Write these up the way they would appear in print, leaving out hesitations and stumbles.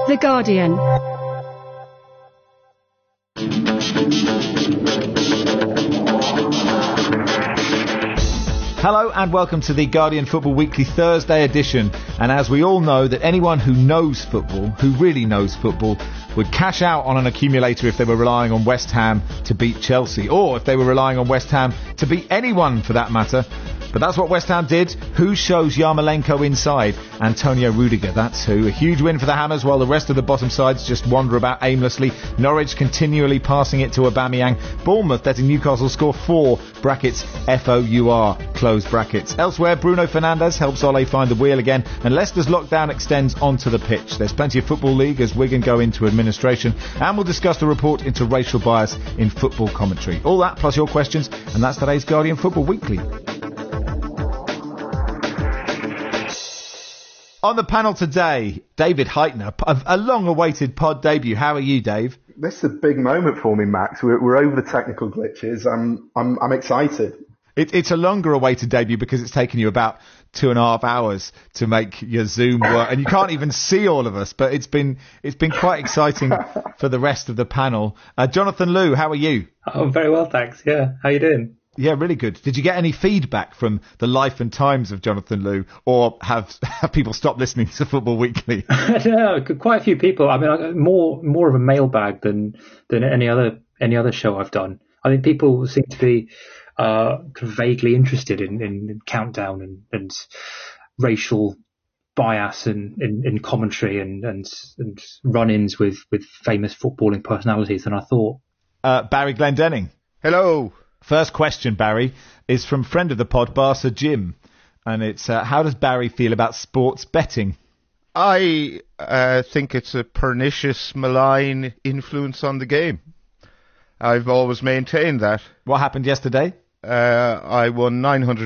The Guardian. Hello and welcome to the Guardian Football Weekly Thursday edition. And as we all know, that anyone who knows football, who really knows football, would cash out on an accumulator if they were relying on West Ham to beat Chelsea, or if they were relying on West Ham to beat anyone for that matter. But that's what West Ham did. Who shows Yarmolenko inside? Antonio Rudiger, that's who. A huge win for the Hammers while the rest of the bottom sides just wander about aimlessly. Norwich continually passing it to Aubameyang. Bournemouth letting Newcastle score 4, brackets FOUR, close brackets. Elsewhere, Bruno Fernandes helps Ole find the wheel again, and Leicester's lockdown extends onto the pitch. There's plenty of Football League as Wigan go into administration, and we'll discuss the report into racial bias in football commentary. All that plus your questions, and that's today's Guardian Football Weekly. On the panel today, David Heitner, a long-awaited pod debut. How are you, Dave? This is a big moment for me, Max. We're over the technical glitches. I'm excited. It's a longer-awaited debut because it's taken you about 2.5 hours to make your Zoom work, and you can't even see all of us. But it's been quite exciting for the rest of the panel. Jonathan Liew, how are you? Oh, very well, thanks. Yeah, how you doing? Yeah, really good. Did you get any feedback from the life and times of Jonathan Liew, or have people stopped listening to Football Weekly? No, quite a few people. I mean, more of a mailbag than any other show I've done. I think people seem to be kind of vaguely interested in Countdown and racial bias and in commentary and run-ins with famous footballing personalities than I thought. Barry Glendenning. Hello. First question, Barry, is from friend of the pod, Barca Jim. And it's, how does Barry feel about sports betting? I think it's a pernicious, malign influence on the game. I've always maintained that. What happened yesterday? I won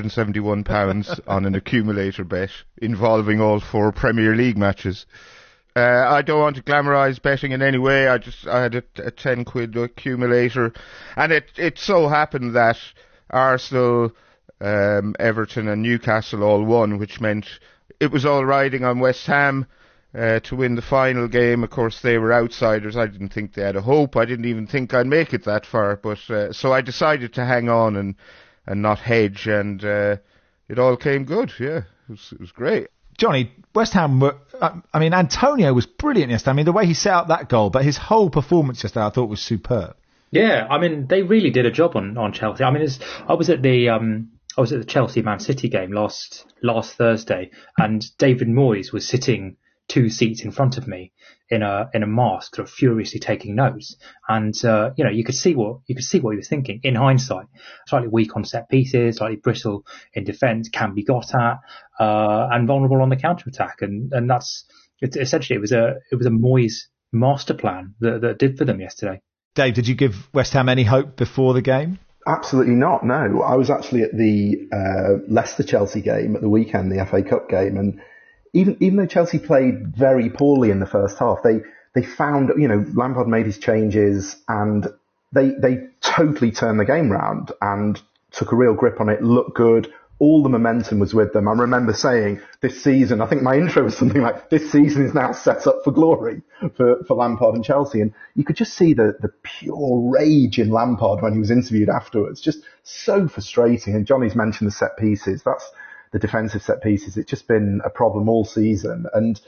£971 on an accumulator bet involving all 4 Premier League matches. I don't want to glamorise betting in any way. I had a 10 quid accumulator, and it so happened that Arsenal, Everton and Newcastle all won, which meant it was all riding on West Ham to win the final game. Of course, they were outsiders. I didn't think they had a hope. I didn't even think I'd make it that far. But so I decided to hang on and not hedge, and it all came good. Yeah, it was great. Johnny, West Ham Antonio was brilliant yesterday. I mean, the way he set up that goal, but his whole performance yesterday I thought was superb. Yeah, I mean, they really did a job on Chelsea. I mean, I was at the Chelsea Man City game last Thursday, and David Moyes was sitting 2 seats in front of me in a mask, sort of furiously taking notes. And you could see what he was thinking in hindsight. Slightly weak on set pieces, slightly brittle in defence, can be got at, and vulnerable on the counter attack. And essentially it was a Moyes master plan that did for them yesterday. Dave, did you give West Ham any hope before the game? Absolutely not, no. I was actually at the Leicester-Chelsea game at the weekend, the FA Cup game, and even though Chelsea played very poorly in the first half, they found, Lampard made his changes and they totally turned the game round and took a real grip on it, looked good. All the momentum was with them. I remember saying this season, I think my intro was something like, this season is now set up for glory for Lampard and Chelsea. And you could just see the pure rage in Lampard when he was interviewed afterwards. Just so frustrating. And Johnny's mentioned the set pieces. That's the defensive set pieces. It's just been a problem all season. And,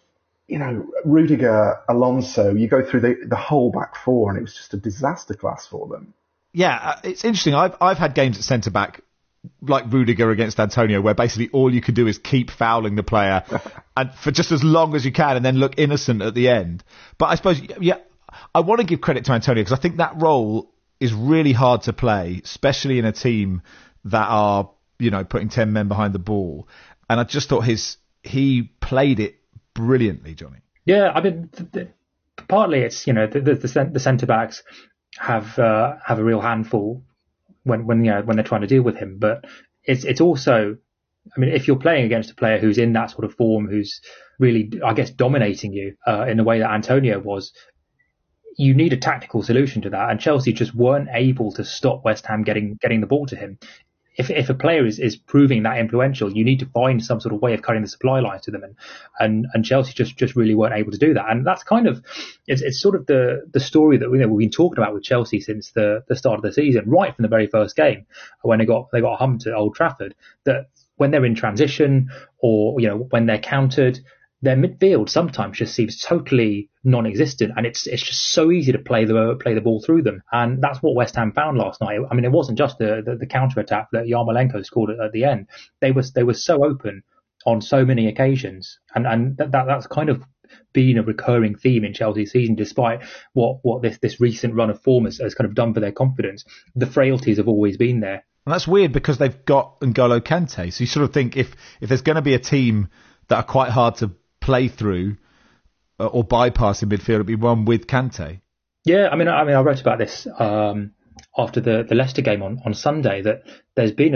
Rudiger, Alonso, you go through the whole back four and it was just a disaster class for them. Yeah, it's interesting. I've had games at centre-back like Rudiger against Antonio, where basically all you can do is keep fouling the player and for just as long as you can and then look innocent at the end. But I suppose, I want to give credit to Antonio because I think that role is really hard to play, especially in a team that are, putting 10 men behind the ball. And I just thought he played it brilliantly, Johnny. Yeah, I mean, partly it's, the centre-backs have a real handful when they're trying to deal with him. But it's also, I mean, if you're playing against a player who's in that sort of form, who's really, I guess, dominating you in the way that Antonio was, you need a tactical solution to that. And Chelsea just weren't able to stop West Ham getting the ball to him. if a player is proving that influential, you need to find some sort of way of cutting the supply lines to them, and Chelsea just really weren't able to do that. And that's kind of it's sort of the story that we've been talking about with Chelsea since the start of the season, right from the very first game when they got humped at Old Trafford. That when they're in transition or when they're countered, their midfield sometimes just seems totally non-existent, and it's just so easy to play the ball through them. And that's what West Ham found last night. I mean, it wasn't just the counter-attack that Yarmolenko scored at the end. They were so open on so many occasions, and that's kind of been a recurring theme in Chelsea's season, despite what this recent run of form has kind of done for their confidence. The frailties have always been there. And that's weird because they've got N'Golo Kante. So you sort of think if there's going to be a team that are quite hard to play through or bypass in midfield, it'd be one with Kante. Yeah, I mean, I wrote about this after the Leicester game on Sunday, that there's been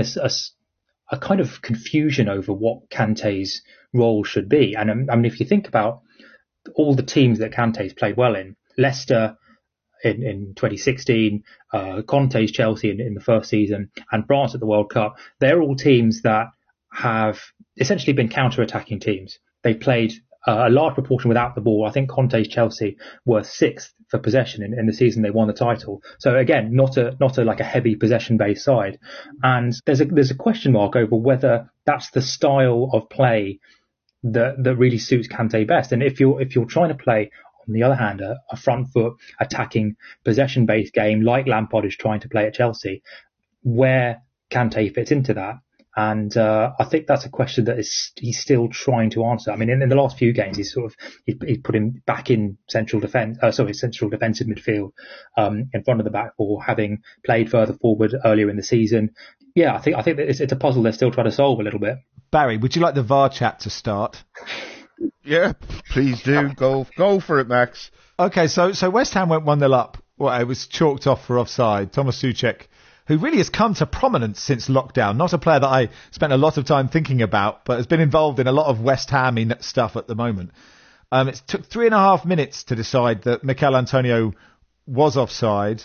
a kind of confusion over what Kante's role should be. And I mean, if you think about all the teams that Kante's played well in, Leicester in 2016, Conte's Chelsea in the first season, and France at the World Cup, they're all teams that have essentially been counter-attacking teams. They played a large proportion without the ball. I think Conte's Chelsea were 6th for possession in the season they won the title. So again, not a like a heavy possession-based side. And there's a question mark over whether that's the style of play that really suits Kante best. And if you're trying to play, on the other hand, a front foot attacking possession-based game like Lampard is trying to play at Chelsea, where Kante fits into that. And I think that's a question that he's still trying to answer. I mean, in the last few games, he's put him back in central defensive midfield, in front of the back four, having played further forward earlier in the season. Yeah, I think that it's a puzzle they're still trying to solve a little bit. Barry, would you like the VAR chat to start? Yeah, please do. Go for it, Max. Okay, so West Ham went 1-0 up. Well, it was chalked off for offside. Thomas Souček, who really has come to prominence since lockdown, not a player that I spent a lot of time thinking about, but has been involved in a lot of West Ham stuff at the moment. It took 3.5 minutes to decide that Mikel Antonio was offside.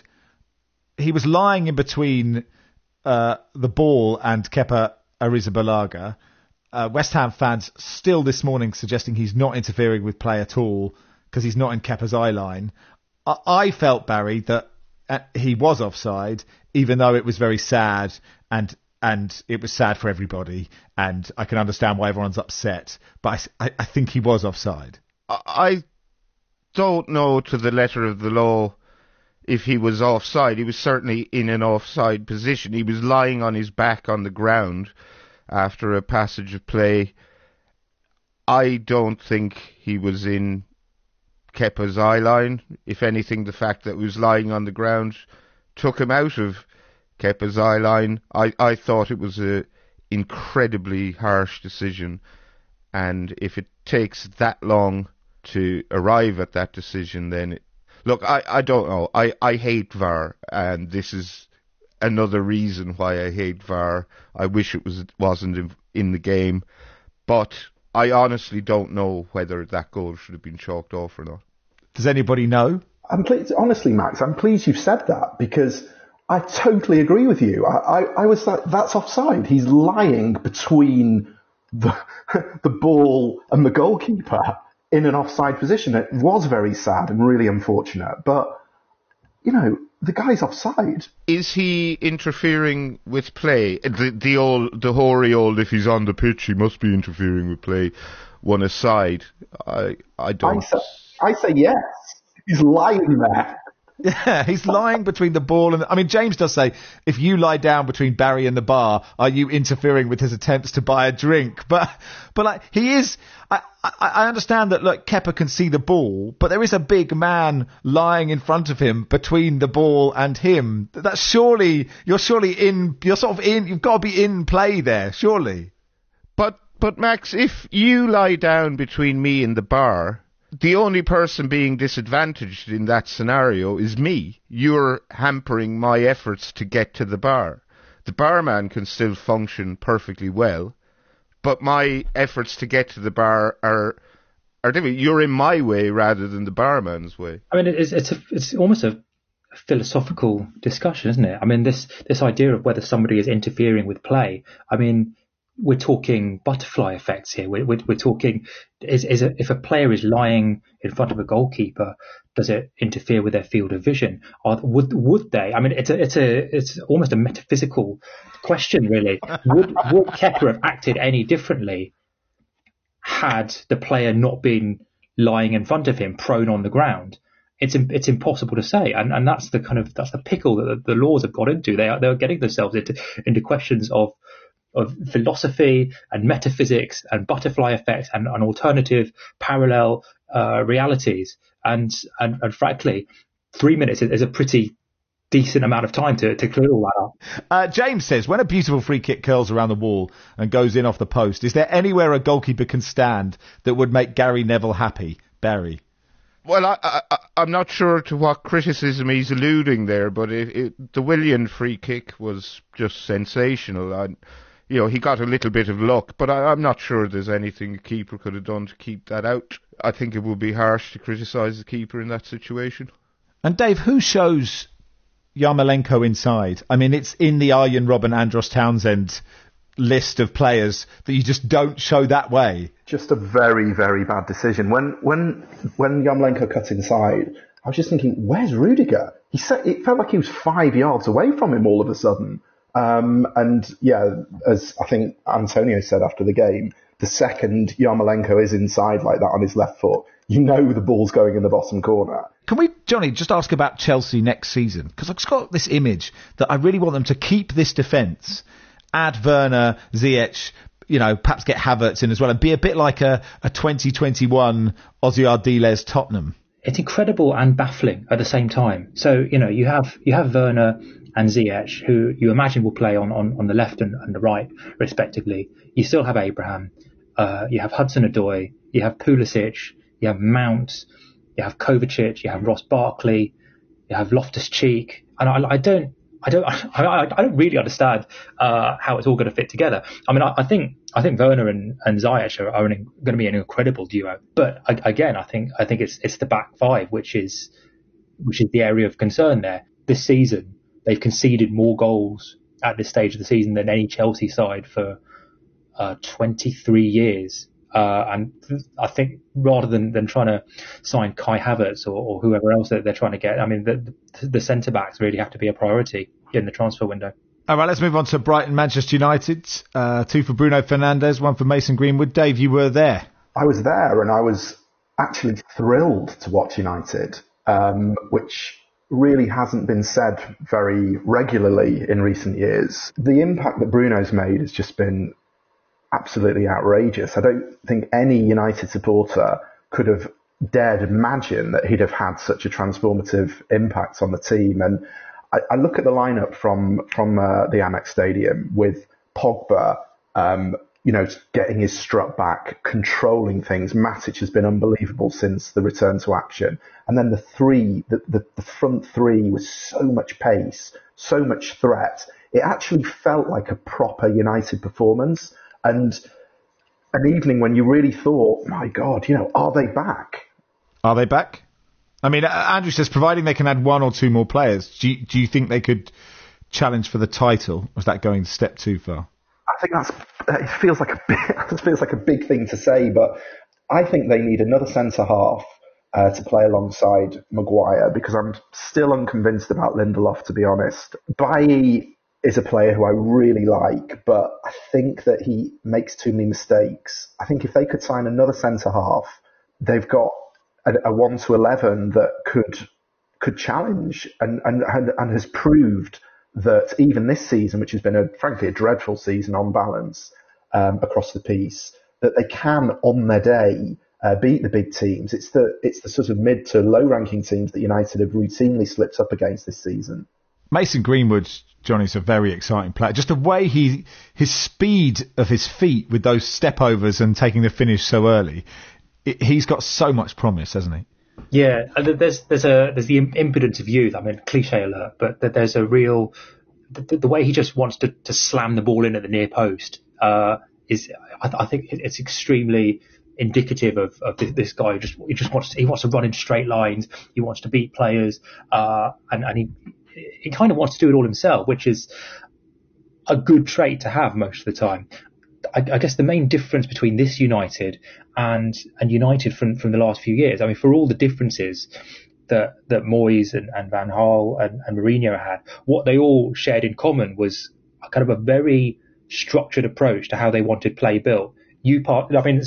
He was lying in between the ball and Kepa Arrizabalaga. West Ham fans still this morning suggesting he's not interfering with play at all because he's not in Kepa's eye line. I felt, Barry, that he was offside, even though it was very sad and it was sad for everybody, and I can understand why everyone's upset, but I think he was offside. I don't know to the letter of the law if he was offside. He was certainly in an offside position. He was lying on his back on the ground after a passage of play. I don't think he was in Kepa's eye line. If anything, the fact that he was lying on the ground took him out of Kepa's eye line. I thought it was an incredibly harsh decision, and if it takes that long to arrive at that decision, then look, I don't know. I hate VAR, and this is another reason why I hate VAR. I wish it wasn't in the game, but I honestly don't know whether that goal should have been chalked off or not. Does anybody know? Honestly, Max, I'm pleased you've said that, because I totally agree with you. I was like, that's offside. He's lying between the ball and the goalkeeper in an offside position. It was very sad and really unfortunate, but, the guy's offside. Is he interfering with play? The hoary old, if he's on the pitch, he must be interfering with play, one aside. I don't. I say yes. He's lying there. Yeah, he's lying between the ball and... I mean, James does say, if you lie down between Barry and the bar, are you interfering with his attempts to buy a drink? But like, he is... I understand that, look, Kepa can see the ball, but there is a big man lying in front of him between the ball and him. You're sort of in, you've got to be in play there, surely. But Max, if you lie down between me and the bar, the only person being disadvantaged in that scenario is me. You're hampering my efforts to get to the bar. The barman can still function perfectly well, but my efforts to get to the bar are different. You're in my way rather than the barman's way. I mean, it's almost a philosophical discussion, isn't it? I mean, this idea of whether somebody is interfering with play. I mean, we're talking butterfly effects here. We're talking if a player is lying in front of a goalkeeper, does it interfere with their field of vision? Or would they? I mean, it's almost a metaphysical question, really. Would Kepa have acted any differently had the player not been lying in front of him, prone on the ground? It's impossible to say, and that's the pickle that the laws have got into. They're getting themselves into questions of philosophy and metaphysics and butterfly effects and alternative parallel realities, and frankly, 3 minutes is a pretty decent amount of time to clear all that up. James says, when a beautiful free kick curls around the wall and goes in off the post, is there anywhere a goalkeeper can stand that would make Gary Neville happy? Barry? Well, I'm not sure to what criticism he's alluding there, but the Willian free kick was just sensational. He got a little bit of luck, but I'm not sure there's anything a keeper could have done to keep that out. I think it would be harsh to criticise the keeper in that situation. And Dave, who shows Yarmolenko inside? I mean, it's in the Arjen Robben, Andros Townsend list of players that you just don't show that way. Just a very, very bad decision. When Yarmolenko cut inside, I was just thinking, where's Rudiger? It felt like he was 5 yards away from him all of a sudden. And yeah, as I think Antonio said after the game, the second Yarmolenko is inside like that on his left foot, you know the ball's going in the bottom corner. Can we, Johnny, just ask about Chelsea next season? Because I've got this image that I really want them to keep this defence, add Werner, Ziyech, perhaps get Havertz in as well, and be a bit like a 2021 Ossie Ardiles Tottenham. It's incredible and baffling at the same time. So, you have Werner and Ziyech, who you imagine will play on the left and the right, respectively. You still have Abraham. You have Hudson-Odoi. You have Pulisic. You have Mount. You have Kovacic. You have Ross Barkley. You have Loftus-Cheek. And I don't really understand how it's all going to fit together. I mean, I think Werner and Ziyech are going to be an incredible duo. But again, I think it's the back five which is the area of concern there. This season, they've conceded more goals at this stage of the season than any Chelsea side for 23 years. And I think rather than trying to sign Kai Havertz or whoever else that they're trying to get, I mean, the centre-backs really have to be a priority in the transfer window. All right, let's move on to Brighton, Manchester United. 2 for Bruno Fernandes, 1 for Mason Greenwood. Dave, you were there. I was there, and I was actually thrilled to watch United, which really hasn't been said very regularly in recent years. The impact that Bruno's made has just been absolutely outrageous. I don't think any United supporter could have dared imagine that he'd have had such a transformative impact on the team. And I look at the lineup from the Amex Stadium with Pogba, getting his strut back, controlling things. Matic has been unbelievable since the return to action. And then the front three with so much pace, so much threat. It actually felt like a proper United performance. And an evening when you really thought, my God, are they back? Are they back? I mean, Andrew says, providing they can add 1 or 2 more players, do you think they could challenge for the title? Or is that going a step too far? I think it feels like a big thing to say, but I think they need another centre half to play alongside Maguire, because I'm still unconvinced about Lindelof, to be honest. Bailly is a player who I really like, but I think that he makes too many mistakes. I think if they could sign another centre half, they've got a 1 to 11 that could challenge and has proved that even this season, which has been frankly a dreadful season on balance across the piece, that they can on their day beat the big teams. It's the sort of mid to low ranking teams that United have routinely slipped up against this season. Mason Greenwood, Johnny's a very exciting player. Just the way his speed of his feet with those step overs and taking the finish so early, he's got so much promise, hasn't he? Yeah, there's the impudence of youth. I mean, cliche alert, but there's a real the way he just wants to slam the ball in at the near post I think it's extremely indicative of this guy who just wants to run in straight lines. He wants to beat players, and he kind of wants to do it all himself, which is a good trait to have most of the time. I guess the main difference between this United and United from the last few years, I mean, for all the differences that Moyes and Van Gaal and Mourinho had, what they all shared in common was a kind of a very structured approach to how they wanted play built. You pass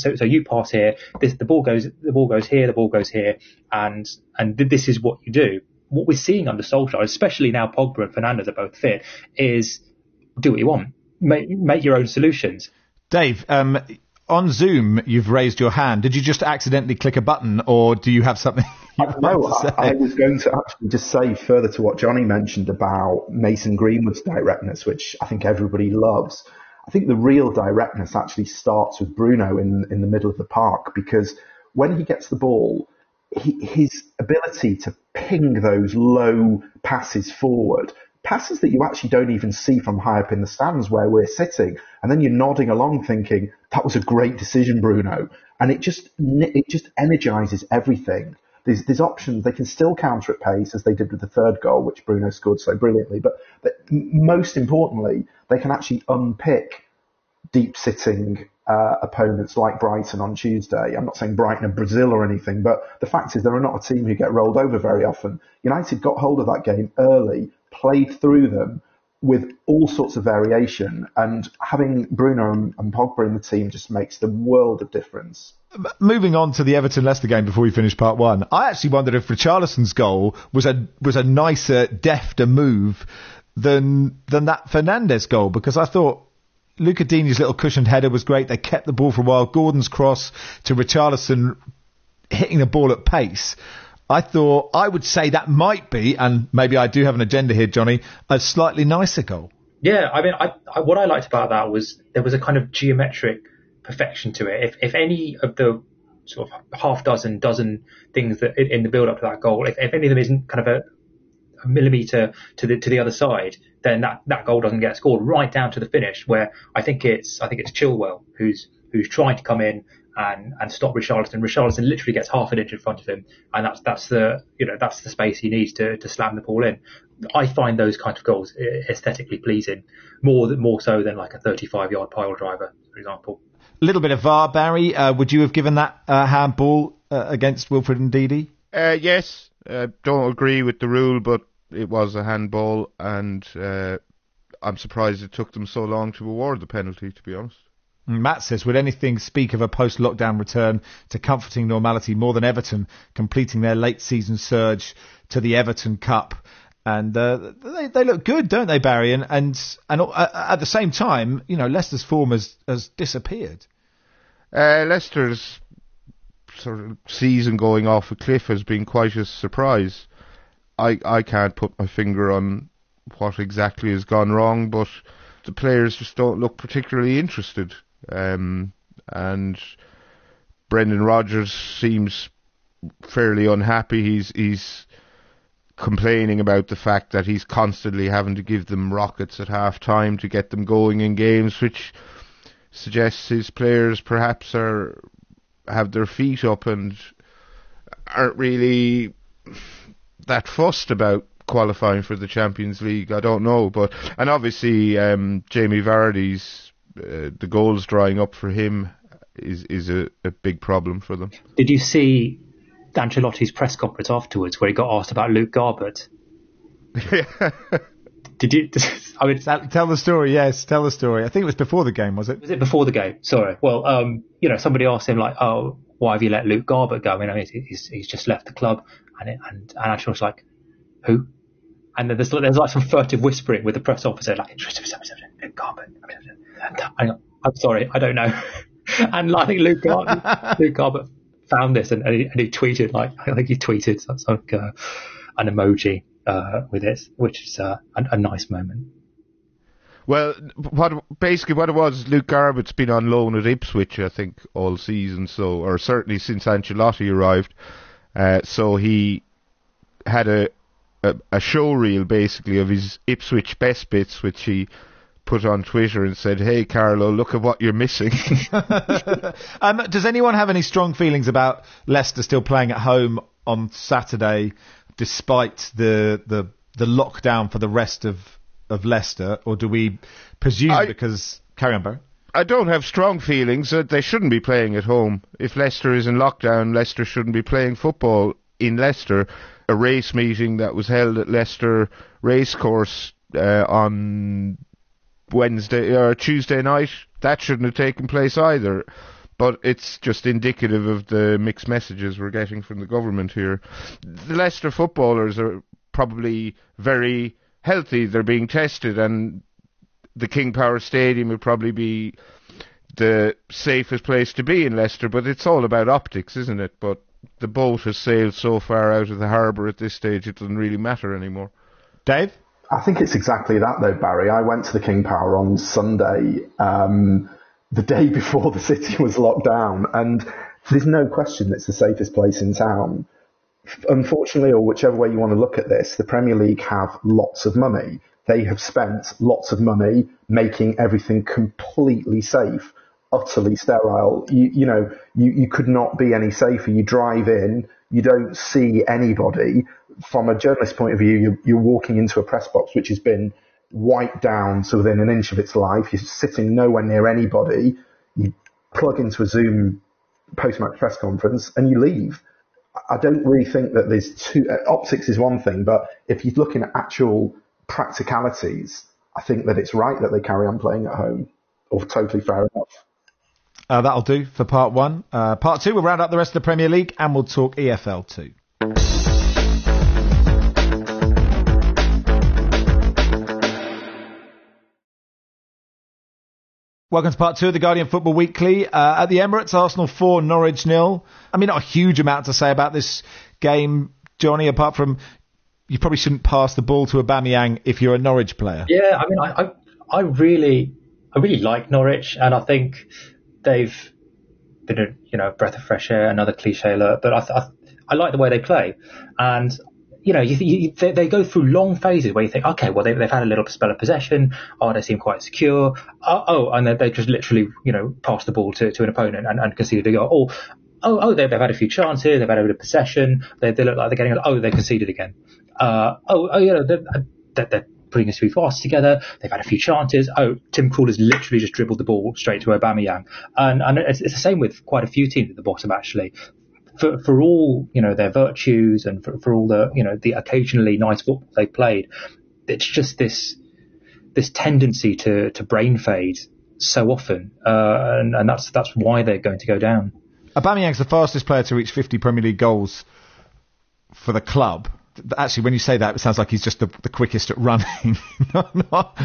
here, the ball goes here, the ball goes here, and this is what you do. What we're seeing under Solskjaer, especially now Pogba and Fernandes are both fit, is do what you want, make your own solutions. Dave, on Zoom, you've raised your hand. Did you just accidentally click a button, or do you have something? No, I was going to actually just say further to what Johnny mentioned about Mason Greenwood's directness, which I think everybody loves. I think the real directness actually starts with Bruno in the middle of the park, because when he gets the ball, his ability to ping those low passes forward, passes that you actually don't even see from high up in the stands where we're sitting, and then you're nodding along thinking, that was a great decision, Bruno. And it just energizes everything. There's options. They can still counter at pace, as they did with the third goal, which Bruno scored so brilliantly. But most importantly, they can actually unpick deep-sitting opponents like Brighton on Tuesday. I'm not saying Brighton are Brazil or anything, but the fact is they're not a team who get rolled over very often. United got hold of that game early, played through them with all sorts of variation, and having Bruno and Pogba in the team just makes the world of difference. Moving on to the Everton-Leicester game before we finish part one, I actually wondered if Richarlison's goal was a nicer, defter move than that Fernandes goal, because I thought Luca Digne's little cushioned header was great. They kept the ball for a while. Gordon's cross to Richarlison hitting the ball at pace. I thought I would say that might be, and maybe I do have an agenda here, Johnny, a slightly nicer goal. Yeah, I mean, what I liked about that was there was a kind of geometric perfection to it. If any of the sort of dozen things that in the build up to that goal, if any of them isn't kind of a millimetre to the other side, then that goal doesn't get scored, right down to the finish, where I think it's Chilwell who's trying to come in and stop Richarlison. Richarlison literally gets half an inch in front of him, and that's the space he needs to slam the ball in. I find those kinds of goals aesthetically pleasing, more so than like a 35-yard pile driver, for example. A little bit of VAR, Barry. Would you have given that handball against Wilfred Ndidi? Yes. Don't agree with the rule, but it was a handball, and I'm surprised it took them so long to award the penalty, to be honest. Matt says, would anything speak of a post-lockdown return to comforting normality more than Everton completing their late-season surge to the Everton Cup? And they look good, don't they, Barry? And at the same time, Leicester's form has disappeared. Leicester's sort of season going off a cliff has been quite a surprise. I can't put my finger on what exactly has gone wrong, but the players just don't look particularly interested. And Brendan Rodgers seems fairly unhappy. He's complaining about the fact that he's constantly having to give them rockets at half time to get them going in games, which suggests his players perhaps have their feet up and aren't really that fussed about qualifying for the Champions League. I don't know, and obviously Jamie Vardy's the goals drying up for him is a big problem for them. Did you see Ancelotti's press conference afterwards where he got asked about Luke Garbett? Did you? I mean, tell the story. Yes, tell the story. I think it was before the game, was it? Was it before the game? Sorry. Well, somebody asked him like, "Oh, why have you let Luke Garbett go?" I mean, he's just left the club, and Ancelotti's like, "Who?" And then there's like some furtive whispering with the press officer, like, "Luke Garbett." I'm sorry, I don't know. And I think Luke Garbett found this and he tweeted, I think he tweeted an emoji with it, which is a nice moment. Well, what it was, Luke Garbett's been on loan at Ipswich, I think, all season, or certainly since Ancelotti arrived. So he had a show reel, basically, of his Ipswich best bits, which he put on Twitter and said, "Hey, Carlo, look at what you're missing." Does anyone have any strong feelings about Leicester still playing at home on Saturday, despite the lockdown for the rest of Leicester, or do we presume because... Carry on, Barry. I don't have strong feelings that they shouldn't be playing at home. If Leicester is in lockdown, Leicester shouldn't be playing football in Leicester. A race meeting that was held at Leicester Racecourse on Wednesday or Tuesday night, that shouldn't have taken place either. But it's just indicative of the mixed messages we're getting from the government here. The Leicester footballers are probably very healthy. They're being tested, and the King Power Stadium would probably be the safest place to be in Leicester, but it's all about optics, isn't it? But the boat has sailed so far out of the harbour at this stage, it doesn't really matter anymore. Dave? I think it's exactly that, though, Barry. I went to the King Power on Sunday, the day before the city was locked down, and there's no question it's the safest place in town. Unfortunately, or whichever way you want to look at this, the Premier League have lots of money. They have spent lots of money making everything completely safe, utterly sterile. You could not be any safer. You drive in, you don't see anybody. From a journalist's point of view, you're walking into a press box which has been wiped down to within an inch of its life. You're sitting nowhere near anybody. You plug into a Zoom post-match press conference and you leave. I don't really think that there's optics is one thing, but if you're looking at actual practicalities, I think that it's right that they carry on playing at home, or totally fair enough. That'll do for part one. Part two, we'll round up the rest of the Premier League and we'll talk EFL too. Welcome to part two of the Guardian Football Weekly. At the Emirates, Arsenal 4, Norwich 0. I mean, not a huge amount to say about this game, Johnny, apart from you probably shouldn't pass the ball to Aubameyang if you're a Norwich player. Yeah, I mean, I really like Norwich, and I think they've been a breath of fresh air, another cliche alert, but I like the way they play. And, they go through long phases where you think, okay, well, they've had a little spell of possession. Oh, they seem quite secure. And they just literally, pass the ball to an opponent and conceded a goal. They've had a few chances. They've had a bit of possession. They look like they're getting, they conceded again. They're putting us too fast together. They've had a few chances. Tim Krul has literally just dribbled the ball straight to Aubameyang. And it's the same with quite a few teams at the bottom, actually. For all, their virtues and for all the occasionally nice football they played, it's just this tendency to brain fade so often. And that's why they're going to go down. Aubameyang's the fastest player to reach 50 Premier League goals for the club. Actually, when you say that, it sounds like he's just the quickest at running. not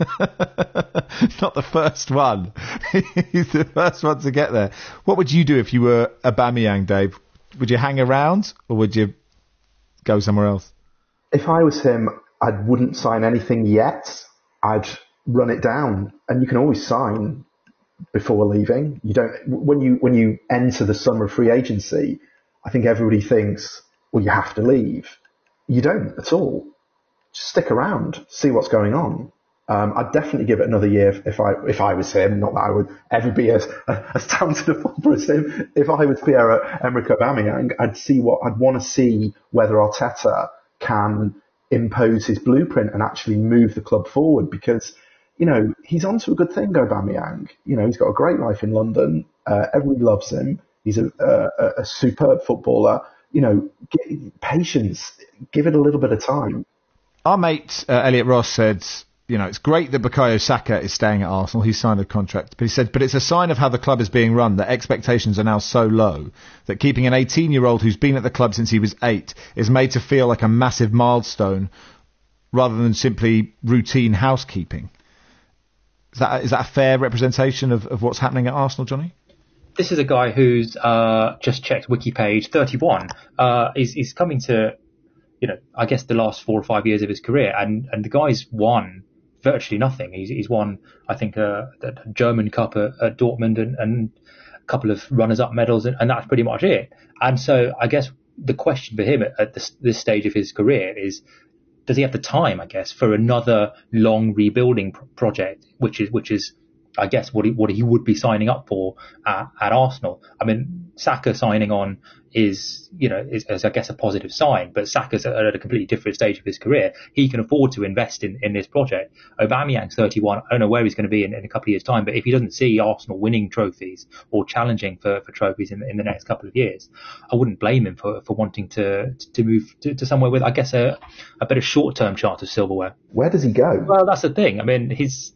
the first one. He's the first one to get there. What would you do if you were Aubameyang, Dave? Would you hang around or would you go somewhere else? If I was him, I wouldn't sign anything yet. I'd run it down, and you can always sign before leaving. You don't when you enter the summer of free agency. I think everybody thinks, well, you have to leave. You don't at all. Just stick around, see what's going on. I'd definitely give it another year if I was him. Not that I would ever be as talented a footballer as him. If I was Pierre-Emerick Aubameyang, I'd want to see whether Arteta can impose his blueprint and actually move the club forward, because he's onto a good thing, Aubameyang. He's got a great life in London. Everybody loves him. He's a superb footballer. Patience. Give it a little bit of time. Our mate Elliot Ross said, it's great that Bukayo Saka is staying at Arsenal. He's signed a contract. But he said, but it's a sign of how the club is being run that expectations are now so low that keeping an 18-year-old who's been at the club since he was 8 is made to feel like a massive milestone rather than simply routine housekeeping. Is that a fair representation of what's happening at Arsenal, Johnny? This is a guy who's just checked Wikipage 31. He's coming to, I guess the last 4 or 5 years of his career, and the guy's won virtually nothing. He's won, I think, the German Cup at Dortmund and a couple of runners-up medals, and that's pretty much it. And so I guess the question for him at this stage of his career is does he have the time, I guess, for another long rebuilding project, which is I guess what he would be signing up for at Arsenal. I mean, Saka signing on is I guess a positive sign, but Saka's at a completely different stage of his career. He can afford to invest in this project. Aubameyang's 31. I don't know where he's going to be in a couple of years' time, but if he doesn't see Arsenal winning trophies or challenging for trophies in the next couple of years, I wouldn't blame him for wanting to move to somewhere with, I guess, a better short-term chance of silverware. Where does he go? Well, that's the thing. I mean,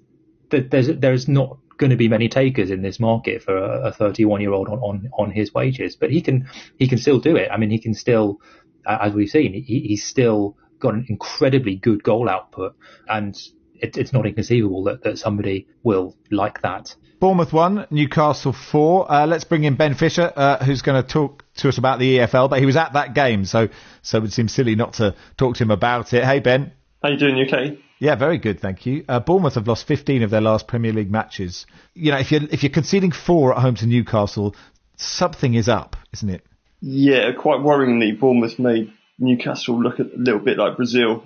there's not going to be many takers in this market for a 31-year-old on his wages, but he can still do it. I mean, he can still, as we've seen, he's still got an incredibly good goal output, and it's not inconceivable that somebody will like that. Bournemouth 1, Newcastle 4. Let's bring in Ben Fisher, who's going to talk to us about the EFL, but he was at that game, so it would seem silly not to talk to him about it. Hey, Ben. How you doing, UK? Yeah, very good, thank you. Bournemouth have lost 15 of their last Premier League matches. If you're conceding 4 at home to Newcastle, something is up, isn't it? Yeah, quite worryingly, Bournemouth made Newcastle look a little bit like Brazil.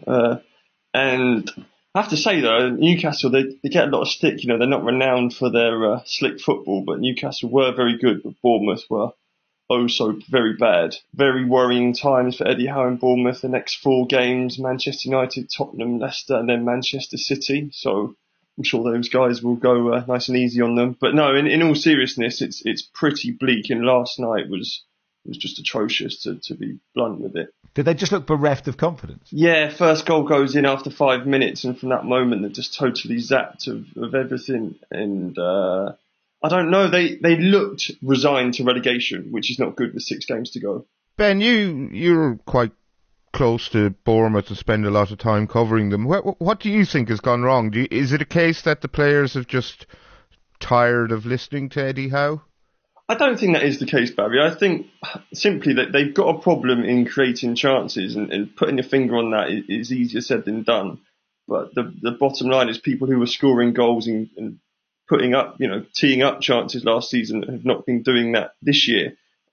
And I have to say, though, Newcastle, they get a lot of stick. They're not renowned for their slick football, but Newcastle were very good, but Bournemouth were so very bad. Very worrying times for Eddie Howe in Bournemouth. The next 4 games, Manchester United, Tottenham, Leicester, and then Manchester City. So I'm sure those guys will go nice and easy on them. But no, in all seriousness, it's pretty bleak. And last night was just atrocious, to be blunt with it. Did they just look bereft of confidence? Yeah, first goal goes in after 5 minutes, and from that moment they're just totally zapped of everything. And I don't know, they looked resigned to relegation, which is not good with 6 games to go. Ben, you're quite close to Bournemouth and spend a lot of time covering them. What do you think has gone wrong? Is it a case that the players have just tired of listening to Eddie Howe? I don't think that is the case, Barry. I think simply that they've got a problem in creating chances, and putting your finger on that is easier said than done. But the bottom line is people who were scoring goals and putting up, teeing up chances last season have not been doing that this year.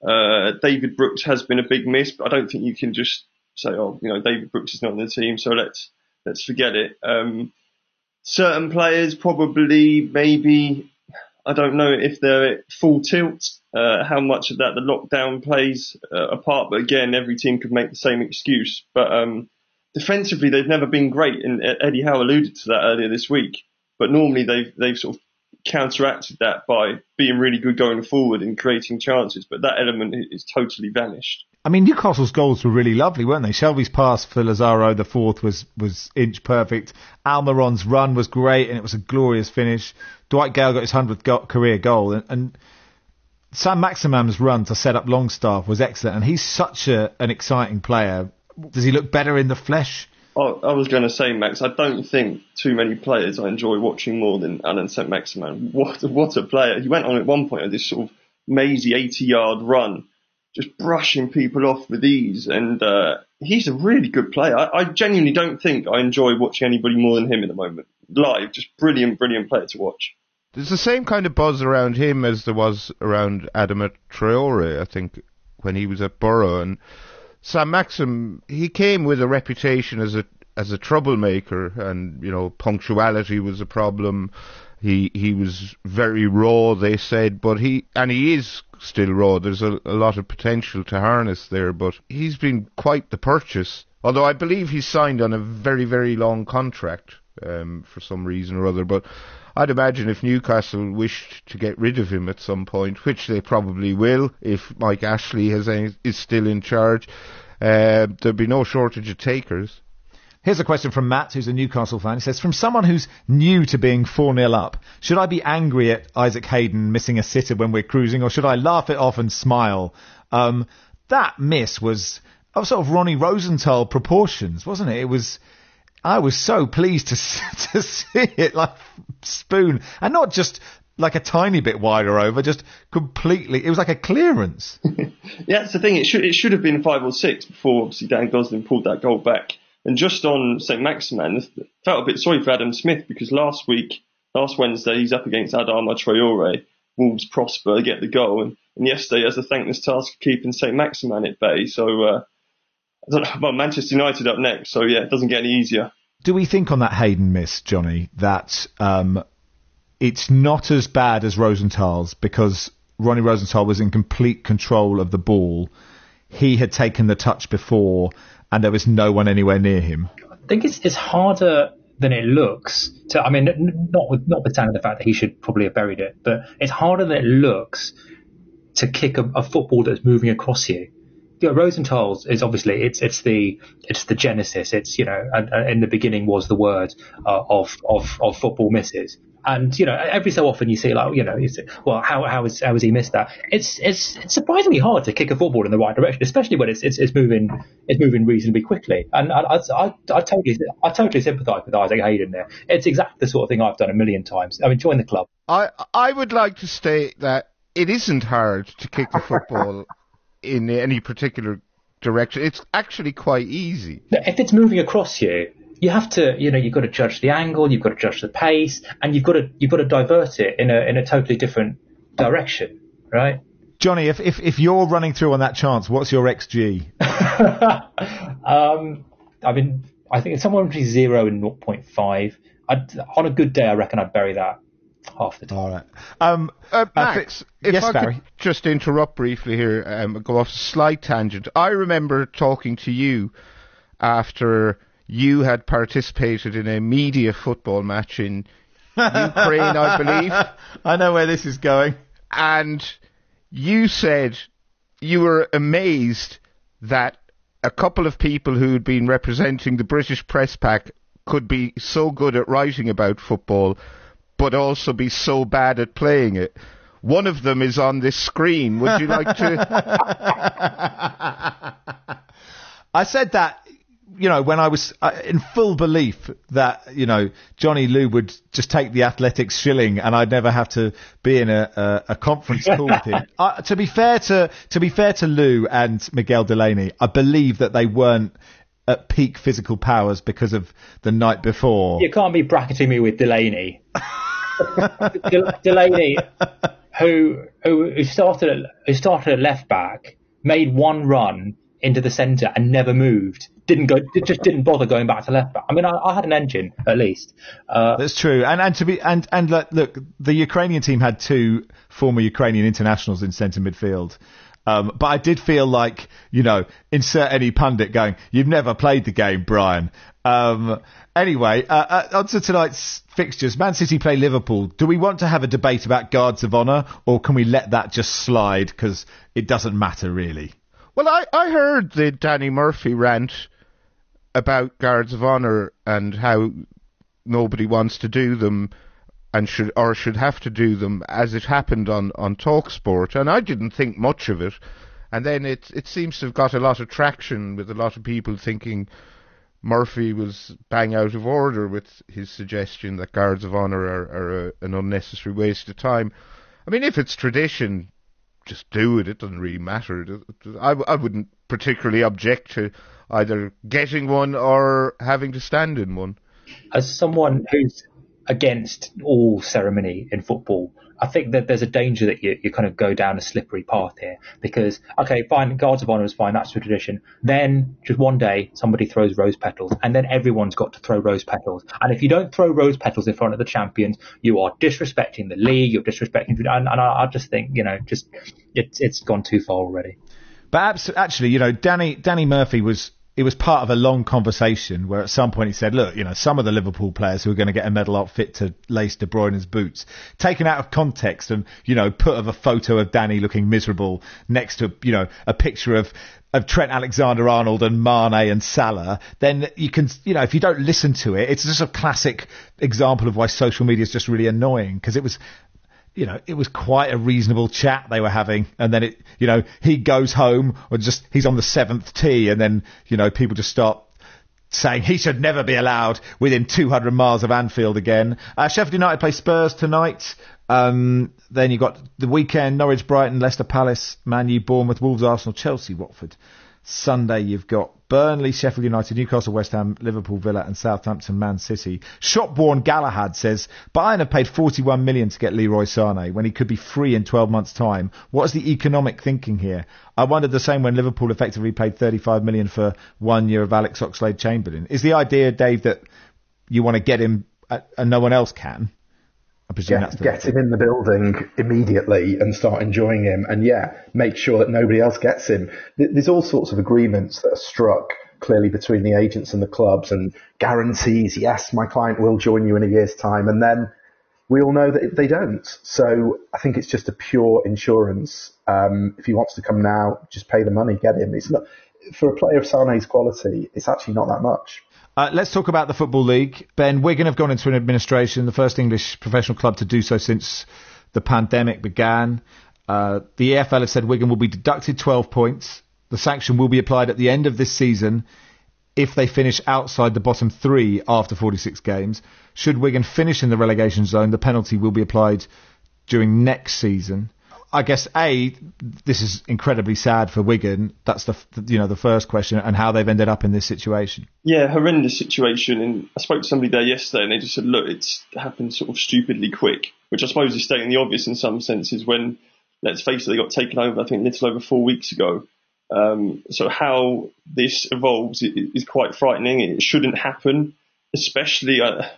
David Brooks has been a big miss, but I don't think you can just say, David Brooks is not on the team, so let's forget it. Certain players probably, maybe, I don't know if they're at full tilt, how much of that the lockdown plays a part, but again, every team could make the same excuse. But defensively, they've never been great, and Eddie Howe alluded to that earlier this week. But normally they've sort of counteracted that by being really good going forward and creating chances, but that element is totally vanished. I mean, Newcastle's goals were really lovely, weren't they? Shelby's pass for Lazaro, the fourth, was inch perfect. Almiron's run was great, and it was a glorious finish. Dwight Gale got his 100th career goal, and Sam Maximum's run to set up Longstaff was excellent, and he's such an exciting player. Does he look better in the flesh? I was going to say, Max, I don't think too many players I enjoy watching more than Alan St. Maximin. What a player. He went on at one point of this sort of mazy 80-yard run, just brushing people off with ease. And he's a really good player. I genuinely don't think I enjoy watching anybody more than him at the moment. Live, just brilliant player to watch. There's the same kind of buzz around him as there was around Adama Traore, I think, when he was at Borough. And Sam Maxim, he came with a reputation as a troublemaker, and punctuality was a problem. He was very raw, they said, but he is still raw. There's a lot of potential to harness there, but he's been quite the purchase. Although I believe he's signed on a very, very long contract for some reason or other. But I'd imagine if Newcastle wished to get rid of him at some point, which they probably will if Mike Ashley is still in charge, there'd be no shortage of takers. Here's a question from Matt, who's a Newcastle fan. He says, from someone who's new to being 4-0 up, should I be angry at Isaac Hayden missing a sitter when we're cruising, or should I laugh it off and smile? That miss was of sort of Ronnie Rosenthal proportions, wasn't it? I was so pleased to see it, like spoon, and not just like a tiny bit wider over, just completely. It was like a clearance. Yeah, that's the thing. It should have been 5 or 6 before obviously Dan Gosling pulled that goal back. And just on St. Maximin, I felt a bit sorry for Adam Smith, because last Wednesday, he's up against Adama Traore. Wolves prosper, get the goal, and yesterday has a thankless task of keeping St. Maximin at bay. So I don't know, well, Manchester United up next, so yeah, it doesn't get any easier. Do we think on that Hayden miss, Johnny, that it's not as bad as Rosenthal's because Ronnie Rosenthal was in complete control of the ball? He had taken the touch before and there was no one anywhere near him. I think it's harder than it looks. Notwithstanding the fact that he should probably have buried it, but it's harder than it looks to kick a football that's moving across you. Rosenthal's is obviously it's the genesis. It's in the beginning was the word of football misses. And every so often you see how has he missed that? It's surprisingly hard to kick a football in the right direction, especially when it's moving reasonably quickly. And I totally sympathise with Isaac Hayden there. It's exactly the sort of thing I've done a million times. I mean, join the club. I would like to state that it isn't hard to kick a football in any particular direction. It's actually quite easy. If it's moving across you, you have to, you've got to judge the angle, you've got to judge the pace, and you've got to divert it in a totally different direction, right? Johnny, if you're running through on that chance, what's your XG? I think it's somewhere between 0 and 0.5. On a good day, I reckon I'd bury that half the time. All right. Max, if yes, I Barry? could just interrupt briefly here, go off a slight tangent. I remember talking to you after you had participated in a media football match in Ukraine, I believe. I know where this is going. And you said you were amazed that a couple of people who had been representing the British press pack could be so good at writing about football, but also be so bad at playing it. One of them is on this screen. Would you like to? I said that, when I was in full belief that, Johnny Lou would just take the athletics shilling and I'd never have to be in a conference call with him. To be fair to Lou and Miguel Delaney, I believe that they weren't at peak physical powers because of the night before. You can't be bracketing me with Delaney. Delaney, who started at left back, made one run into the centre and never moved. Didn't bother going back to left back. I mean, I had an engine at least. That's true. And look, the Ukrainian team had two former Ukrainian internationals in centre midfield. But I did feel like, insert any pundit going, "You've never played the game, Brian." Anyway, on to tonight's fixtures. Man City play Liverpool. Do we want to have a debate about guards of honour, or can we let that just slide because it doesn't matter really? Well, I heard the Danny Murphy rant about guards of honour and how nobody wants to do them and should have to do them as it happened on TalkSport, and I didn't think much of it. And then it seems to have got a lot of traction with a lot of people thinking Murphy was bang out of order with his suggestion that guards of honour are an unnecessary waste of time. I mean, if it's tradition, just do it. It doesn't really matter. I wouldn't particularly object to either getting one or having to stand in one. As someone who's against all ceremony in football, I think that there's a danger that you kind of go down a slippery path here, because, okay, fine, guards of honour is fine, that's the tradition. Then just one day somebody throws rose petals, and then everyone's got to throw rose petals. And if you don't throw rose petals in front of the champions, you are disrespecting the league, you're disrespecting, and I just think, it's gone too far already. But actually, Danny Murphy was part of a long conversation where at some point he said, look, some of the Liverpool players who are going to get a medal aren't fit to lace De Bruyne's boots. Taken out of context and, put of a photo of Danny looking miserable next to, a picture of Trent Alexander-Arnold and Mane and Salah, then you can, if you don't listen to it, it's just a classic example of why social media is just really annoying, because it was quite a reasonable chat they were having. And then he goes home or he's on the seventh tee. And then, people just start saying he should never be allowed within 200 miles of Anfield again. Sheffield United play Spurs tonight. Then you've got the weekend, Norwich, Brighton, Leicester Palace, Man U, Bournemouth, Wolves, Arsenal, Chelsea, Watford. Sunday, you've got Burnley, Sheffield United, Newcastle, West Ham, Liverpool, Villa and Southampton, Man City. Shopborn Galahad says, Bayern have paid 41 million to get Leroy Sané when he could be free in 12 months' time. What is the economic thinking here? I wondered the same when Liverpool effectively paid 35 million for 1 year of Alex Oxlade-Chamberlain. Is the idea, Dave, that you want to get him and no one else can? Get him in the building immediately and start enjoying him, and make sure that nobody else gets him. There's all sorts of agreements that are struck clearly between the agents and the clubs, and guarantees, yes, my client will join you in a year's time, and then we all know that they don't. So I think it's just a pure insurance. If he wants to come now, just pay the money, get him. It's not, for a player of Sané's quality, it's actually not that much. Let's talk about the Football League. Ben, Wigan have gone into an administration, the first English professional club to do so since the pandemic began. The EFL have said Wigan will be deducted 12 points. The sanction will be applied at the end of this season if they finish outside the bottom three after 46 games. Should Wigan finish in the relegation zone, the penalty will be applied during next season. I guess, this is incredibly sad for Wigan. That's the first question, and how they've ended up in this situation. Yeah, horrendous situation. And I spoke to somebody there yesterday, and they just said, look, it's happened sort of stupidly quick, which I suppose is stating the obvious in some senses when, let's face it, they got taken over, I think, a little over 4 weeks ago. So how this evolves is quite frightening. It shouldn't happen, especially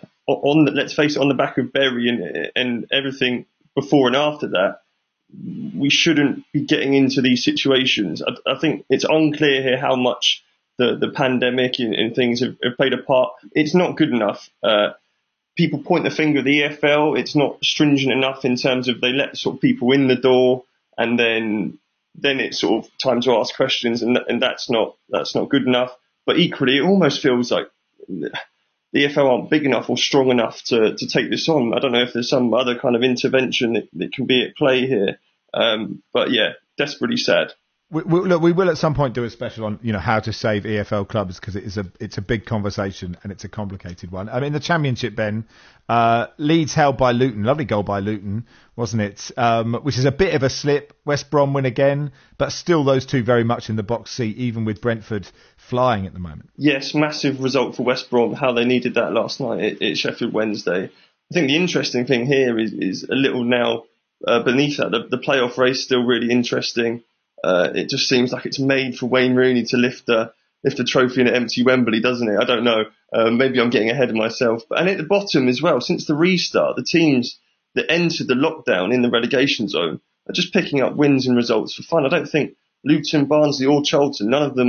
let's face it, on the back of Bury and everything before and after that. We shouldn't be getting into these situations. I think it's unclear here how much the pandemic and things have played a part. It's not good enough. People point the finger at the EFL. It's not stringent enough in terms of they let sort of people in the door, and then it's sort of time to ask questions, and that's not good enough. But equally, it almost feels like the EFL aren't big enough or strong enough to take this on. I don't know if there's some other kind of intervention that can be at play here. But yeah, desperately sad. We will at some point do a special on how to save EFL clubs, because it's a big conversation and it's a complicated one. I mean, the Championship, Ben, Leeds held by Luton, lovely goal by Luton, wasn't it? Which is a bit of a slip. West Brom win again, but still those two very much in the box seat, even with Brentford flying at the moment. Yes, massive result for West Brom. How they needed that last night at Sheffield Wednesday. I think the interesting thing here is a little now beneath that. The playoff race still really interesting. It just seems like it's made for Wayne Rooney to lift the trophy in an empty Wembley, doesn't it? I don't know. Maybe I'm getting ahead of myself. And at the bottom as well, since the restart, the teams that entered the lockdown in the relegation zone are just picking up wins and results for fun. I don't think Luton, Barnsley or Charlton, none of them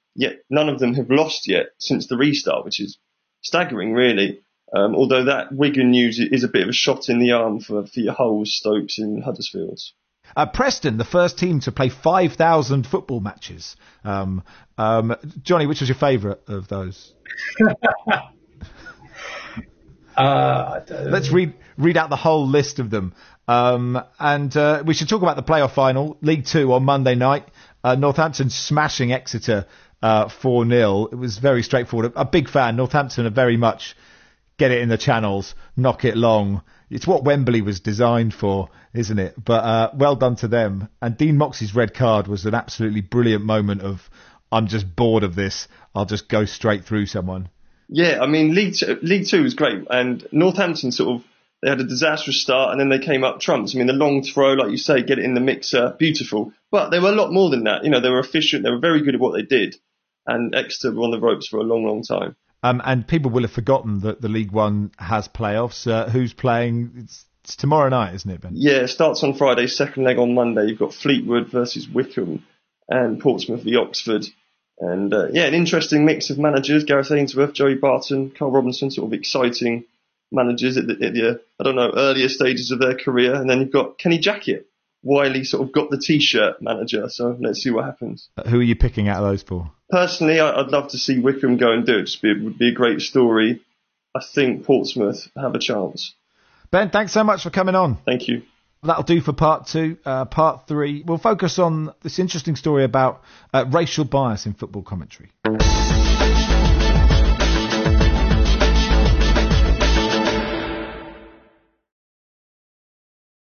have lost yet since the restart, which is staggering, really. Although that Wigan news is a bit of a shot in the arm for your Hulls, Stokes and Huddersfields. Preston, the first team to play 5,000 football matches. Johnny, which was your favourite of those? Let's read out the whole list of them. And we should talk about the playoff final, League Two on Monday night. Northampton smashing Exeter 4-0. It was very straightforward. A big fan. Northampton are very much get it in the channels, knock it long. It's what Wembley was designed for, isn't it? But well done to them. And Dean Moxey's red card was an absolutely brilliant moment of, I'm just bored of this, I'll just go straight through someone. Yeah, I mean, League Two was great. And Northampton they had a disastrous start and then they came up trumps. I mean, the long throw, like you say, get it in the mixer, beautiful. But they were a lot more than that. They were efficient, they were very good at what they did. And Exeter were on the ropes for a long, long time. And people will have forgotten that the League One has playoffs. Who's playing? It's tomorrow night, isn't it, Ben? Yeah, it starts on Friday, second leg on Monday. You've got Fleetwood versus Wycombe and Portsmouth v Oxford. And an interesting mix of managers. Gareth Ainsworth, Joey Barton, Carl Robinson, sort of exciting managers at the earlier stages of their career. And then you've got Kenny Jackett, Wiley sort of got the T-shirt manager. So let's see what happens. Who are you picking out of those four? Personally, I'd love to see Wycombe go and do it. It would be a great story. I think Portsmouth have a chance. Ben, thanks so much for coming on. Thank you. That'll do for part two. Part three, we'll focus on this interesting story about racial bias in football commentary.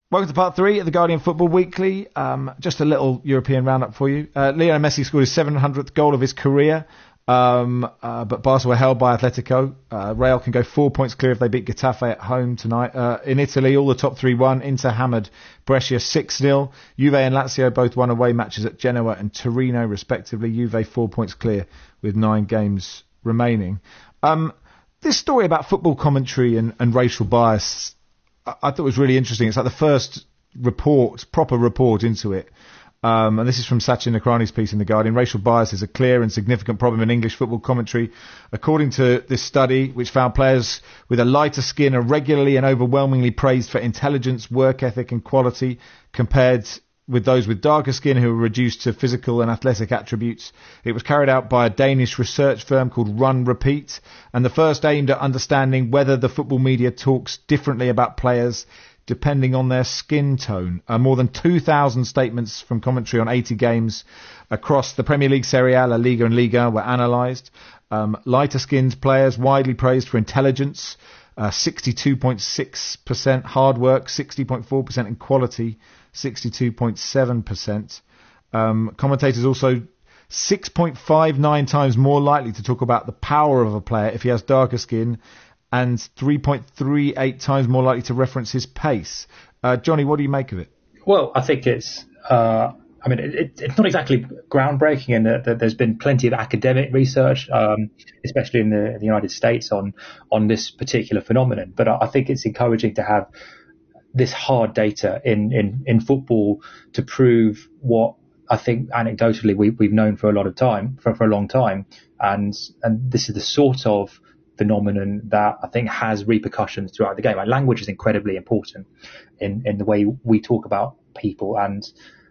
Welcome to part 3 of the Guardian Football Weekly. Just a little European roundup for you. Lionel Messi scored his 700th goal of his career, but Barca were held by Atletico. Real can go 4 points clear if they beat Getafe at home tonight. In Italy, all the top 3 won. Inter hammered Brescia 6-0. Juve and Lazio both won away matches at Genoa and Torino, respectively. Juve 4 points clear with 9 games remaining. This story about football commentary and racial bias, I thought was really interesting. It's like the first proper report into it. And this is from Sachin Nakrani's piece in The Guardian. Racial bias is a clear and significant problem in English football commentary. According to this study, which found players with a lighter skin are regularly and overwhelmingly praised for intelligence, work ethic and quality, compared with those with darker skin who are reduced to physical and athletic attributes. It was carried out by a Danish research firm called Run Repeat, and the first aimed at understanding whether the football media talks differently about players depending on their skin tone. More than 2,000 statements from commentary on 80 games across the Premier League, Serie A, La Liga and Liga were analysed. Lighter-skinned players widely praised for intelligence, 62.6%, hard work, 60.4%, and quality, 62.7%. Commentators also 6.59 times more likely to talk about the power of a player if he has darker skin, and 3.38 times more likely to reference his pace. Johnny, what do you make of it? Well, I think it's it's not exactly groundbreaking in that there's been plenty of academic research, especially in the United States, on this particular phenomenon. But I think it's encouraging to have this hard data in football to prove what I think anecdotally we've known for a long time, and this is the sort of phenomenon that I think has repercussions throughout the game. Like, language is incredibly important in the way we talk about people, and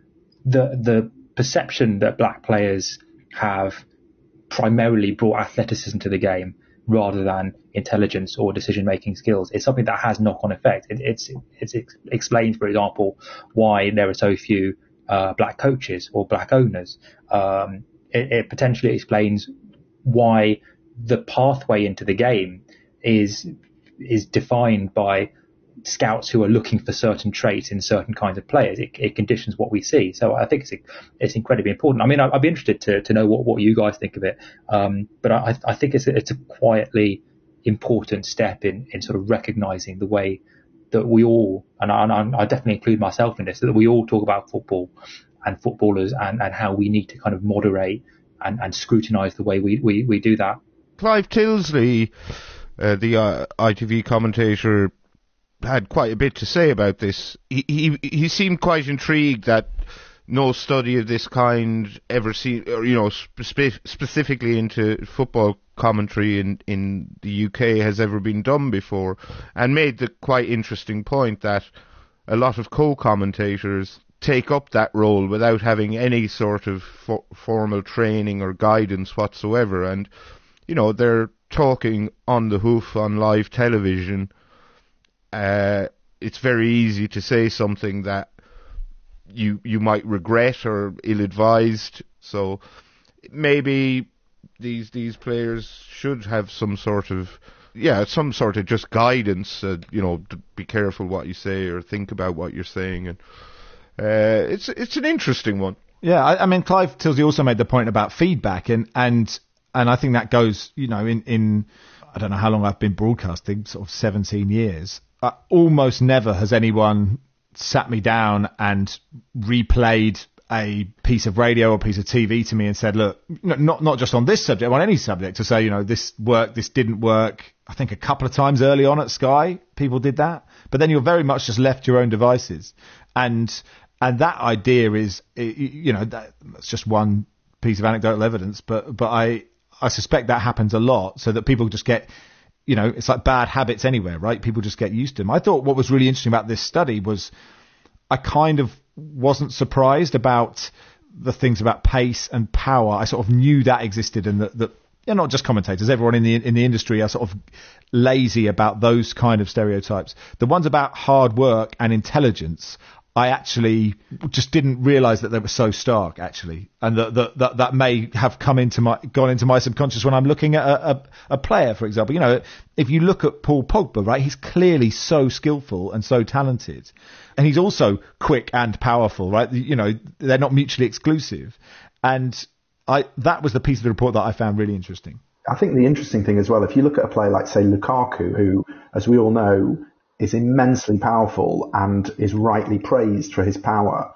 the perception that black players have primarily brought athleticism to the game rather than intelligence or decision-making skills is something that has knock-on effect. It explains, for example, why there are so few black coaches or black owners. It potentially explains why the pathway into the game is defined by scouts who are looking for certain traits in certain kinds of players. It conditions what we see. So I think it's incredibly important. I mean, I'd be interested to know what you guys think of it. But I think it's a quietly important step in sort of recognizing the way that we all, and I definitely include myself in this, that we all talk about football and footballers and how we need to kind of moderate and scrutinize the way we do that. Clive Tilsley, the ITV commentator, had quite a bit to say about this. He seemed quite intrigued that no study of this kind ever seen, or specifically into football commentary in the UK has ever been done before, and made the quite interesting point that a lot of co-commentators take up that role without having any sort of formal training or guidance whatsoever, and they're talking on the hoof on live television. It's very easy to say something that you might regret or ill-advised. So maybe these players should have some sort of just guidance. To be careful what you say or think about what you're saying, and it's an interesting one. Yeah, I mean, Clive Tilsley also made the point about feedback, and I think that goes, in I don't know how long I've been broadcasting, sort of 17 years. Almost never has anyone sat me down and replayed a piece of radio or piece of TV to me and said, look, not just on this subject, on any subject, to say, this worked, this didn't work. I think a couple of times early on at Sky, people did that. But then you're very much just left to your own devices. And that idea is, that's just one piece of anecdotal evidence, but I suspect that happens a lot, so that people just get, it's like bad habits anywhere, right? People just get used to them. I thought what was really interesting about this study was I kind of wasn't surprised about the things about pace and power. I sort of knew that existed, and that not just commentators, everyone in the industry are sort of lazy about those kind of stereotypes. The ones about hard work and intelligence, I actually just didn't realise that they were so stark, actually, and that may have gone into my subconscious when I'm looking at a player, for example. You know, if you look at Paul Pogba, right, he's clearly so skillful and so talented, and he's also quick and powerful, right? You know, they're not mutually exclusive, and that was the piece of the report that I found really interesting. I think the interesting thing as well, if you look at a player like, say, Lukaku, who, as we all know, is immensely powerful and is rightly praised for his power.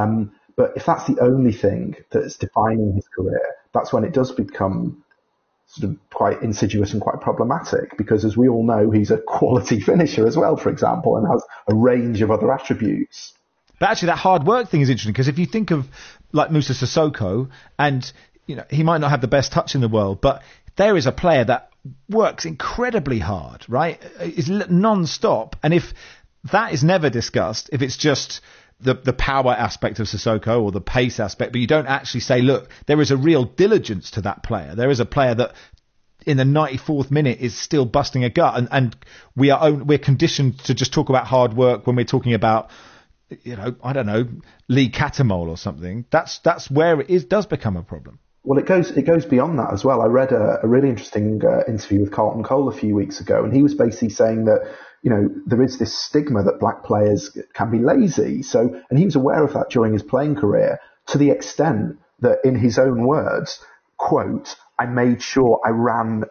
But if that's the only thing that's defining his career, that's when it does become sort of quite insidious and quite problematic, because as we all know, he's a quality finisher as well, for example, and has a range of other attributes. But actually that hard work thing is interesting, because if you think of like Moussa Sissoko, and you know, he might not have the best touch in the world, but there is a player that works incredibly hard, right? Is non-stop. And if that is never discussed, if it's just the power aspect of Sissoko or the pace aspect, but you don't actually say, look, there is a real diligence to that player. There is a player that in the 94th minute is still busting a gut. And we're conditioned to just talk about hard work when we're talking about, you know, I don't know, Lee Catamol or something. That's where it does become a problem. Well, it goes beyond that as well. I read a really interesting interview with Carlton Cole a few weeks ago, and he was basically saying that, you know, there is this stigma that black players can be lazy. So, and he was aware of that during his playing career, to the extent that, in his own words, quote, I made sure I ran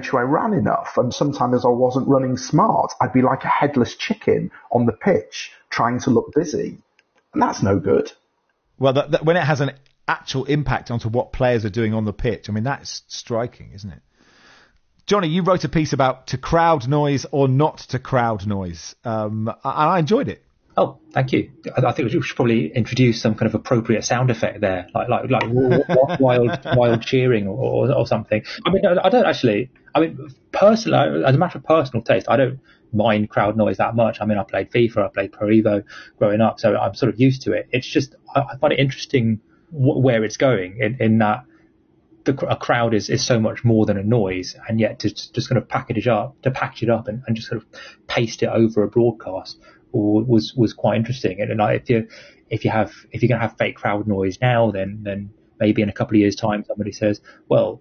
enough, and sometimes I wasn't running smart. I'd be like a headless chicken on the pitch trying to look busy, and that's no good. Well, when it has an actual impact onto what players are doing on the pitch, I mean, that's striking, isn't it? Johnny, you wrote a piece about to crowd noise or not to crowd noise, and I enjoyed it. Oh, thank you. I think we should probably introduce some kind of appropriate sound effect there, like wild cheering or something. I mean, I don't actually. I mean, personally, as a matter of personal taste, I don't mind crowd noise that much. I mean, I played FIFA, I played Pro Evo growing up, so I'm sort of used to it. It's just I find it interesting where it's going in that a crowd is so much more than a noise, and yet to just kind of package it up and just sort of paste it over a broadcast was quite interesting. And if you're going to have fake crowd noise now, then maybe in a couple of years' time somebody says, well,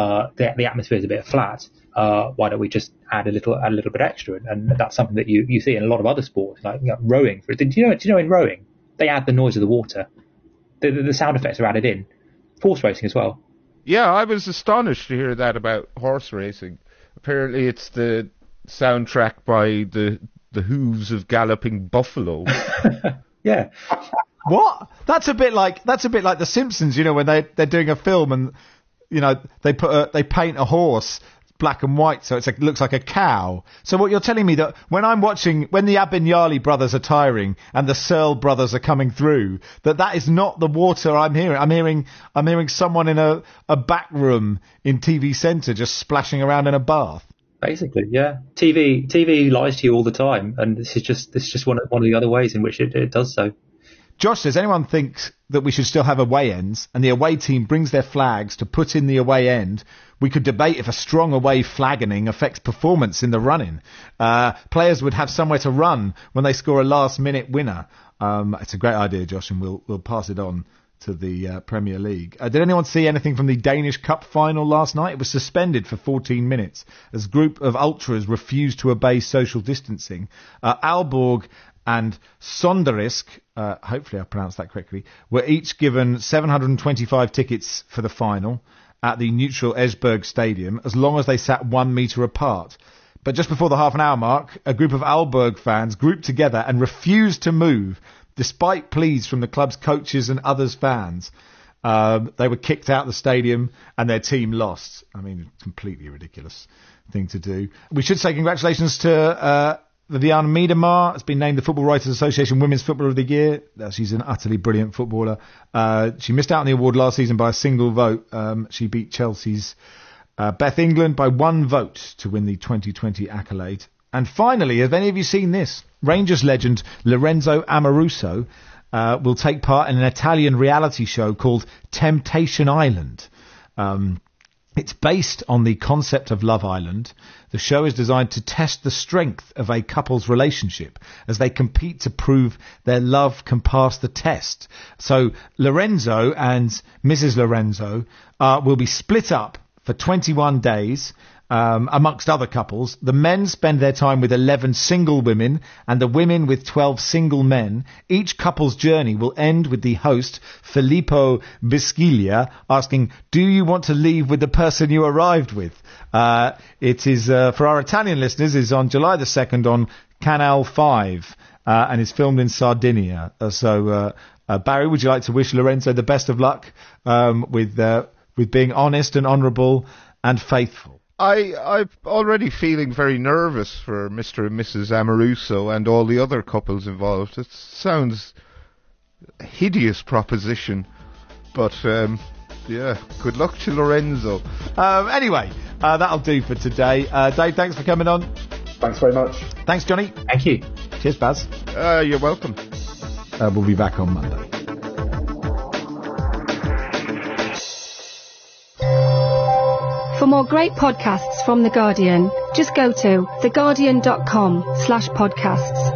the atmosphere is a bit flat. Why don't we just add a little bit extra? And that's something that you see in a lot of other sports, like, you know, rowing. Do you know in rowing they add the noise of the water? The sound effects are added in. Horse racing as well. Yeah, I was astonished to hear that about horse racing. Apparently it's the soundtrack by the hooves of galloping buffalo. Yeah. What? That's a bit like The Simpsons, you know, when they're doing a film and, you know, they paint a horse black and white, so it looks like a cow. So what you're telling me, that when the Abinyali brothers are tiring and the Searle brothers are coming through, that is not the water I'm hearing. I'm hearing someone in a back room in TV Centre just splashing around in a bath. Basically, yeah. TV lies to you all the time, and this is just one of the other ways in which it does so. Josh says, anyone thinks that we should still have away ends and the away team brings their flags to put in the away end, we could debate if a strong away flagging affects performance in the run-in. Players would have somewhere to run when they score a last-minute winner. It's a great idea, Josh, and we'll pass it on to the Premier League. Did anyone see anything from the Danish Cup final last night? It was suspended for 14 minutes as a group of ultras refused to obey social distancing. Aalborg and Sonderisk, hopefully I pronounced that correctly, were each given 725 tickets for the final at the neutral Esbjerg Stadium, as long as they sat 1 metre apart. But just before the half-an-hour mark, a group of Aalborg fans grouped together and refused to move, despite pleas from the club's coaches and others fans. They were kicked out of the stadium and their team lost. I mean, completely ridiculous thing to do. We should say congratulations to Viviane Miedema has been named the Football Writers Association Women's Footballer of the Year. She's an utterly brilliant footballer. She missed out on the award last season by a single vote. She beat Chelsea's Beth England by 1 vote to win the 2020 accolade. And finally, have any of you seen this? Rangers legend Lorenzo Amoruso will take part in an Italian reality show called Temptation Island. It's based on the concept of Love Island. The show is designed to test the strength of a couple's relationship as they compete to prove their love can pass the test. So Lorenzo and Mrs. Lorenzo will be split up for 21 days. Amongst other couples, the men spend their time with 11 single women and the women with 12 single men. Each couple's journey will end with the host, Filippo Bisciglia, asking, do you want to leave with the person you arrived with? It is, for our Italian listeners, is on July the 2nd on Canal 5 and is filmed in Sardinia. Barry, would you like to wish Lorenzo the best of luck with being honest and honourable and faithful? I'm already feeling very nervous for Mr. and Mrs. Amoruso and all the other couples involved. It sounds a hideous proposition, but good luck to Lorenzo. Anyway, that'll do for today. Dave, thanks for coming on. Thanks very much. Thanks, Johnny. Thank you. Cheers, Baz. You're welcome. We'll be back on Monday. For more great podcasts from The Guardian, just go to theguardian.com/podcasts.